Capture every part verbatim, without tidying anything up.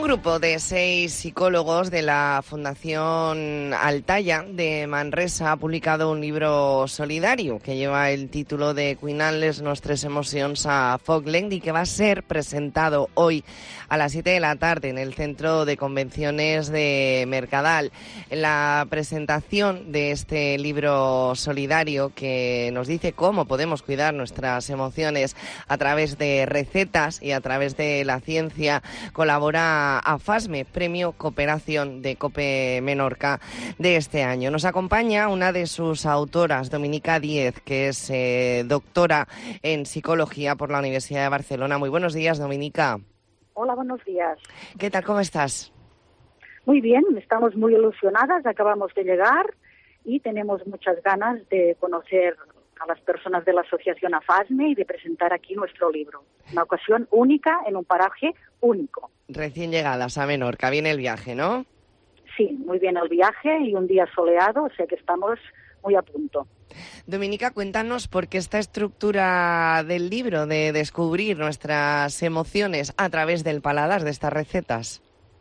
grupo de seis psicólogos de la Fundación Altaya de Manresa ha publicado un libro solidario que lleva el título de Cuinant les nostres emocions a foc lent y que va a ser presentado hoy a las siete de la tarde en el Centro de Convenciones de Mercadal. La presentación de este libro solidario que nos dice cómo podemos cuidar nuestras emociones a través de recetas y a través de la ciencia colabora a FASME, Premio Cooperación de COPE Menorca de este año. Nos acompaña una de sus autoras, Dominica Díez, que es eh, doctora en Psicología por la Universidad de Barcelona. Muy buenos días, Dominica. Hola, buenos días. ¿Qué tal? ¿Cómo estás? Muy bien, estamos muy ilusionadas, acabamos de llegar y tenemos muchas ganas de conocer a las personas de la asociación AFASME y de presentar aquí nuestro libro. Una ocasión única en un paraje único. Recién llegadas a Menorca, viene el viaje, ¿no? Sí, muy bien el viaje y un día soleado, o sea que estamos muy a punto. Dominica, cuéntanos por qué esta estructura del libro de descubrir nuestras emociones a través del paladar, de estas recetas.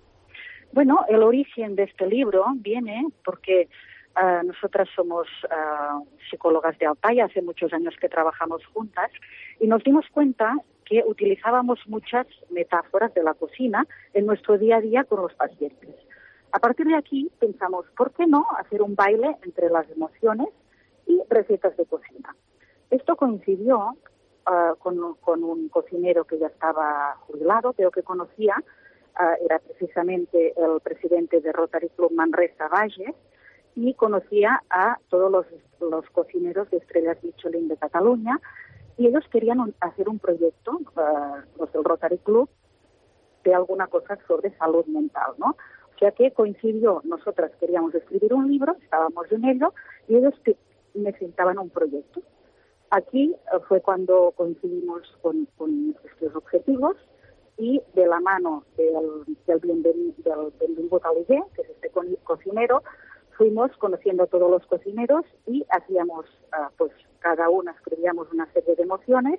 Bueno, el origen de este libro viene porque Uh, nosotras somos uh, psicólogas de Altaya, hace muchos años que trabajamos juntas, y nos dimos cuenta que utilizábamos muchas metáforas de la cocina en nuestro día a día con los pacientes. A partir de aquí pensamos, ¿por qué no hacer un baile entre las emociones y recetas de cocina? Esto coincidió uh, con, con un cocinero que ya estaba jubilado, pero que conocía, uh, era precisamente el presidente de Rotary Club Manresa, Bages, y conocía a todos los, los cocineros de estrellas Michelin de Cataluña, y ellos querían un, hacer un proyecto, uh, los del Rotary Club, de alguna cosa sobre salud mental, ¿no? O sea que coincidió, nosotras queríamos escribir un libro, estábamos en ello, y ellos te, necesitaban un proyecto. Aquí uh, fue cuando coincidimos con, con estos objetivos, y de la mano del, del, Bienven, del Benvingut Oliver, que es este co cocinero, fuimos conociendo a todos los cocineros y hacíamos, uh, pues cada una escribíamos una serie de emociones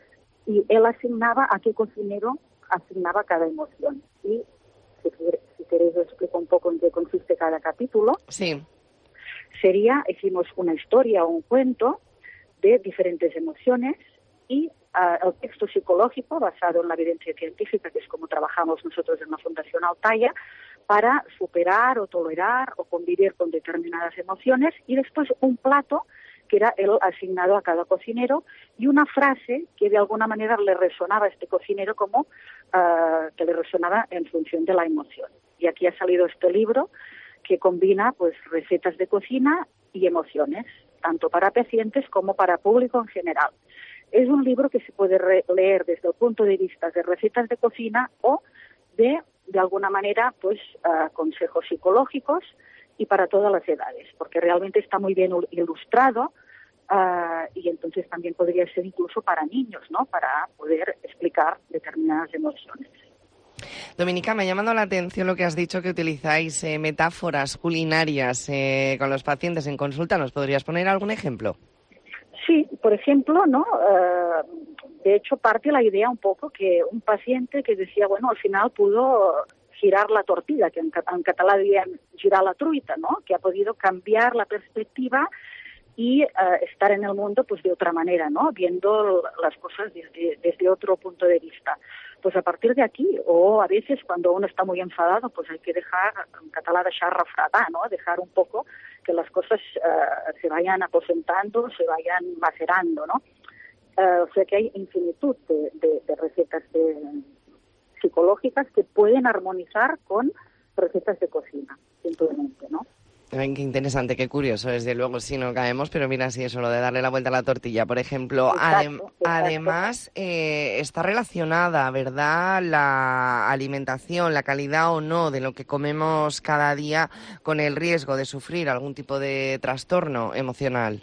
y él asignaba a qué cocinero asignaba cada emoción. Y si, si queréis os explico un poco en qué consiste cada capítulo. Sí. Sería, hicimos una historia o un cuento de diferentes emociones y uh, el texto psicológico basado en la evidencia científica, que es como trabajamos nosotros en la Fundación Altaya, para superar o tolerar o convivir con determinadas emociones, y después un plato que era el asignado a cada cocinero y una frase que de alguna manera le resonaba a este cocinero como uh, que le resonaba en función de la emoción. Y aquí ha salido este libro que combina pues recetas de cocina y emociones, tanto para pacientes como para público en general. Es un libro que se puede leer desde el punto de vista de recetas de cocina o de de alguna manera, pues, uh, consejos psicológicos y para todas las edades, porque realmente está muy bien ilustrado uh, y entonces también podría ser incluso para niños, ¿no?, para poder explicar determinadas emociones. Dominica, me ha llamado la atención lo que has dicho, que utilizáis eh, metáforas culinarias eh, con los pacientes en consulta. ¿Nos podrías poner algún ejemplo? Sí, por ejemplo, ¿no? Uh, de hecho, parte la idea un poco que un paciente que decía, bueno, al final pudo girar la tortilla, que en, en catalán dirían girar la truita, ¿no? Que ha podido cambiar la perspectiva y uh, estar en el mundo pues de otra manera, ¿no? Viendo las cosas desde, desde otro punto de vista. Pues a partir de aquí, o a veces cuando uno está muy enfadado, pues hay que dejar, en catalán, deixar refredar, ¿no? Dejar un poco que las cosas uh, se vayan aposentando, se vayan macerando, ¿no? Uh, o sea que hay infinitud de, de, de recetas de, psicológicas que pueden armonizar con recetas de cocina, simplemente, ¿no? Ay, qué interesante, qué curioso, desde luego, si no caemos, pero mira, sí, eso, lo de darle la vuelta a la tortilla, por ejemplo. Exacto, Adem exacto. Además, eh, está relacionada, ¿verdad?, la alimentación, la calidad o no de lo que comemos cada día con el riesgo de sufrir algún tipo de trastorno emocional.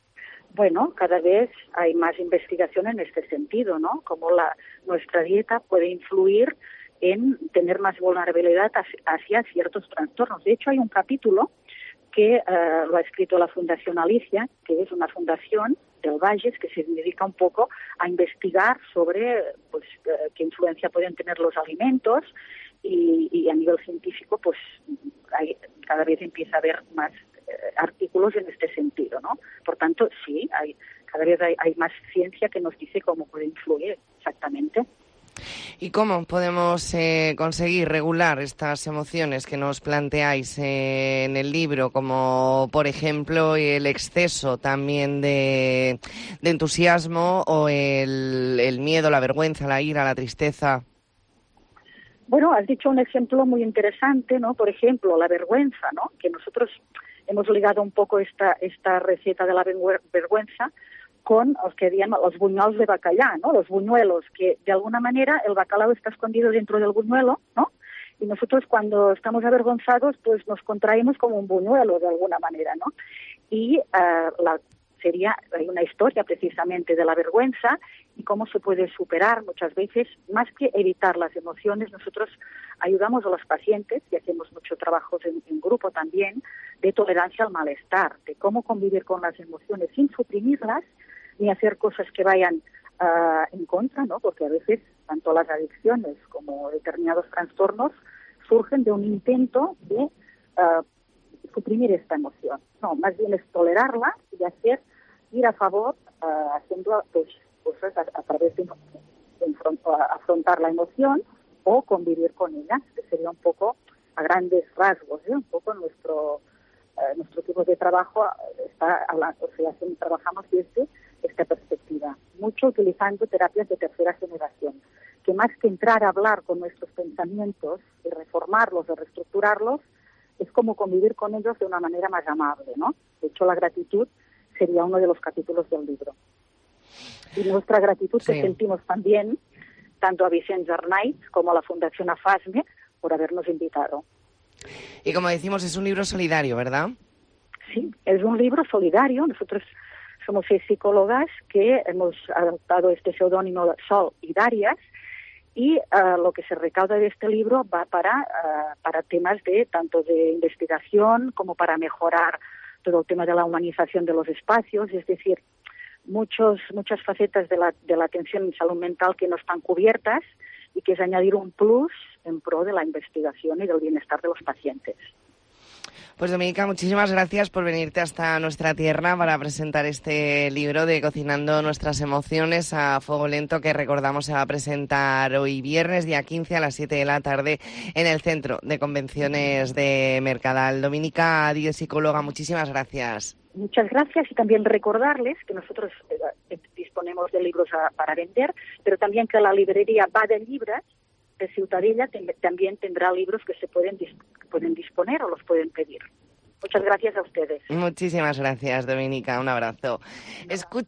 Bueno, cada vez hay más investigación en este sentido, ¿no? Cómo la, nuestra dieta puede influir en tener más vulnerabilidad hacia ciertos trastornos. De hecho, hay un capítulo que uh, lo ha escrito la Fundación Alicia, que es una fundación del Bages que se dedica un poco a investigar sobre pues, uh, qué influencia pueden tener los alimentos y, y a nivel científico, pues hay, cada vez empieza a haber más eh, artículos en este sentido, ¿no? Por tanto, sí, hay, cada vez hay, hay más ciencia que nos dice cómo puede influir exactamente. ¿Y cómo podemos eh, conseguir regular estas emociones que nos planteáis eh, en el libro, como por ejemplo el exceso también de, de entusiasmo o el, el miedo, la vergüenza, la ira, la tristeza? Bueno, has dicho un ejemplo muy interesante, ¿no? Por ejemplo, la vergüenza, ¿no? Que nosotros hemos ligado un poco esta, esta receta de la vergüenza con los que llaman los buñuelos de bacallá, ¿no? Los buñuelos, que de alguna manera el bacalao está escondido dentro del buñuelo, ¿no? Y nosotros cuando estamos avergonzados, pues nos contraemos como un buñuelo de alguna manera, ¿no? Y uh, la, sería, hay una historia precisamente de la vergüenza y cómo se puede superar muchas veces, más que evitar las emociones. Nosotros ayudamos a los pacientes y hacemos mucho trabajo en, en grupo también de tolerancia al malestar, de cómo convivir con las emociones sin suprimirlas, ni hacer cosas que vayan uh, en contra, ¿no? Porque a veces tanto las adicciones como determinados trastornos surgen de un intento de uh, suprimir esta emoción. No, más bien es tolerarla y hacer, ir a favor, uh, haciendo pues, cosas a, a través de, de afrontar la emoción o convivir con ella, que sería un poco a grandes rasgos, ¿eh? Un poco nuestro uh, nuestro tipo de trabajo está hablando, o sea, trabajamos desde esta perspectiva, mucho utilizando terapias de tercera generación, que más que entrar a hablar con nuestros pensamientos y reformarlos o reestructurarlos, es como convivir con ellos de una manera más amable, ¿no? De hecho, la gratitud sería uno de los capítulos del libro. Y nuestra gratitud sí. que sentimos también, tanto a Vicenç Arnaiz como a la Fundación AFASME, por habernos invitado. Y como decimos, es un libro solidario, ¿verdad? Sí, es un libro solidario. Nosotros somos seis psicólogas que hemos adoptado este seudónimo Sol y Darias, y uh, lo que se recauda de este libro va para, uh, para temas de tanto de investigación como para mejorar todo el tema de la humanización de los espacios, es decir, muchos, muchas facetas de la, de la atención en salud mental que no están cubiertas y que es añadir un plus en pro de la investigación y del bienestar de los pacientes. Pues Dominica, muchísimas gracias por venirte hasta nuestra tierra para presentar este libro de Cocinando nuestras emociones a fuego lento, que recordamos se va a presentar hoy viernes, día quince a las siete de la tarde en el Centro de Convenciones de Mercadal. Dominica Díez, psicóloga, muchísimas gracias. Muchas gracias, y también recordarles que nosotros eh, disponemos de libros a, para vender, pero también que la librería Va de Llibres de Ciutadella ten, también tendrá libros que se pueden, dis, pueden disponer o los pueden pedir. Muchas gracias a ustedes. Muchísimas gracias, Dominica. Un abrazo. Escucha